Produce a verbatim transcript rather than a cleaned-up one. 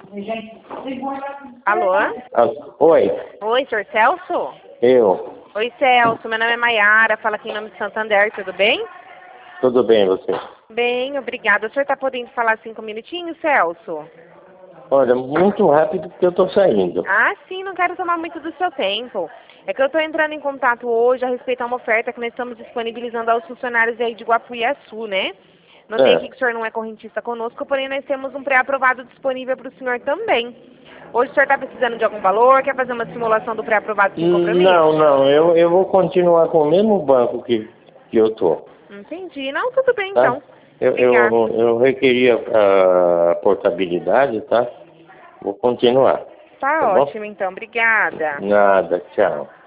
Alô? Ah, oi, Oi, senhor Celso? eu. Oi, Celso. Meu nome é Maiara, fala aqui em nome de Santander, tudo bem? Tudo bem, você? Bem, obrigada. O senhor está podendo falar cinco minutinhos, Celso? Olha, muito rápido porque eu tô saindo. Ah, sim, não quero tomar muito do seu tempo. É que eu estou entrando em contato hoje a respeito a uma oferta que nós estamos disponibilizando aos funcionários aí de Guapuiaçu, né? Notei É. aqui que o senhor não é correntista conosco, porém nós temos um pré-aprovado disponível para o senhor também. Hoje o senhor está precisando de algum valor? Quer fazer uma simulação do pré-aprovado sem compromisso? Não, não, eu, eu vou continuar com o mesmo banco que, que eu tô, Entendi. Não, tudo bem tá? então. Eu, Obrigada. eu, eu requeria a portabilidade, tá? Vou continuar, tá Tá bom? ótimo então, obrigada. Nada, tchau.